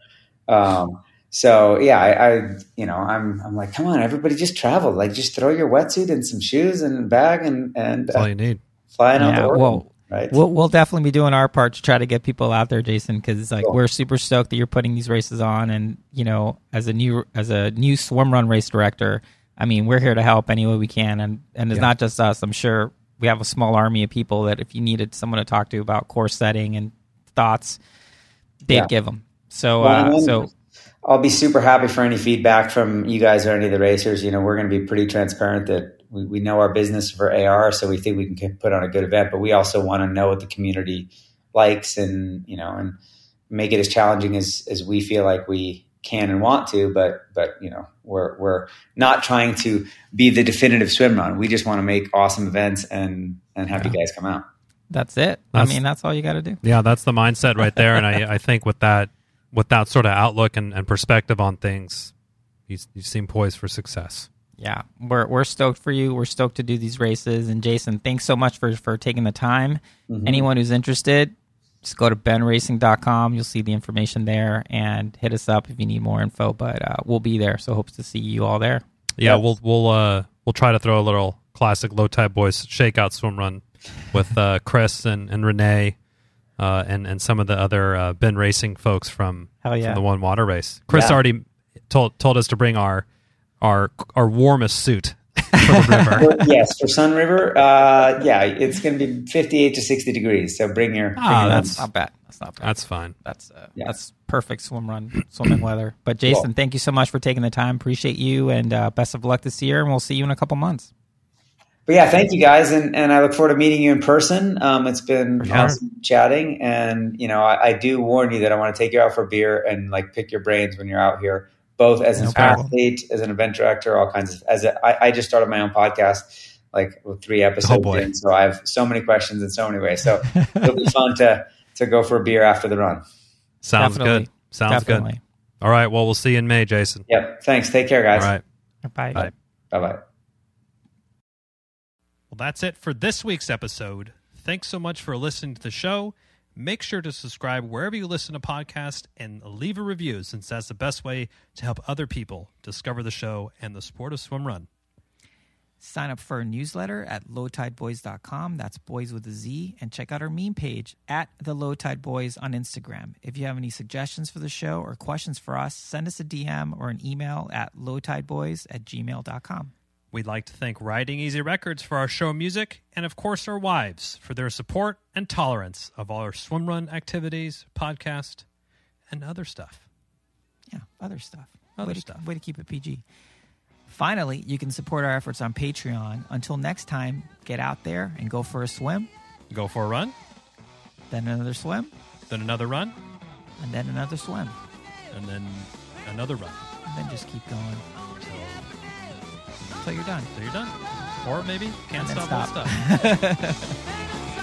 So yeah, I'm like, come on, everybody, just travel. Just throw your wetsuit and some shoes and a bag, and that's all you need. Flying out the world. Right. We'll definitely be doing our part to try to get people out there, Jason, because cool. We're super stoked that you're putting these races on, and as a new swim run race director, I mean, we're here to help any way we can, and it's not just us. I'm sure we have a small army of people that if you needed someone to talk to about course setting and thoughts, they'd give them. So I'll be super happy for any feedback from you guys or any of the racers. We're going to be pretty transparent that we know our business for AR, so we think we can put on a good event, but we also want to know what the community likes and make it as challenging as we feel like we can and want to, but we're not trying to be the definitive swim run. We just want to make awesome events and have you guys come out. That's it. That's all you got to do. Yeah, that's the mindset right there. And I think with that sort of outlook and perspective on things, you seem poised for success. Yeah, we're stoked for you. We're stoked to do these races. And Jason, thanks so much for taking the time. Mm-hmm. Anyone who's interested, just go to benracing.com. You'll see the information there, and hit us up if you need more info. But we'll be there, so hopes to see you all there. Yeah, we'll try to throw a little classic Low Tide Boys shakeout swim run with Chris and Renee and some of the other Ben Racing folks from the One Water race. Chris already told us to bring our warmest suit for the river. Yes, for Sun River. It's going to be 58 to 60 degrees. So bring your. That's not bad. That's fine. That's perfect swimming weather. But Jason, thank you so much for taking the time. Appreciate you, and best of luck this year. And we'll see you in a couple months. But yeah, thank you guys, and I look forward to meeting you in person. It's been awesome chatting, and I do warn you that I want to take you out for beer and like pick your brains when you're out here, both as an athlete, as an event director, all kinds of. I just started my own podcast, like with 3 episodes in, so I have so many questions in so many ways. So it'll be fun to go for a beer after the run. Sounds good. Good. All right. Well, we'll see you in May, Jason. Yep. Thanks. Take care, guys. All right. Bye. Bye. Bye-bye. Well, that's it for this week's episode. Thanks so much for listening to the show. Make sure to subscribe wherever you listen to podcasts and leave a review, since that's the best way to help other people discover the show and the sport of swim run. Sign up for our newsletter at lowtideboys.com. That's boys with a Z. And check out our meme page at the Low Tide Boys on Instagram. If you have any suggestions for the show or questions for us, send us a DM or an email at lowtideboys@gmail.com. We'd like to thank Riding Easy Records for our show music, and of course our wives for their support and tolerance of all our swim run activities, podcast, and other stuff. Yeah, other stuff. Way to keep it PG. Finally, you can support our efforts on Patreon. Until next time, get out there and go for a swim. Go for a run. Then another swim. Then another run. And then another swim. And then another run. And then just keep going. Until you're done. Or maybe can't and stop. Stop.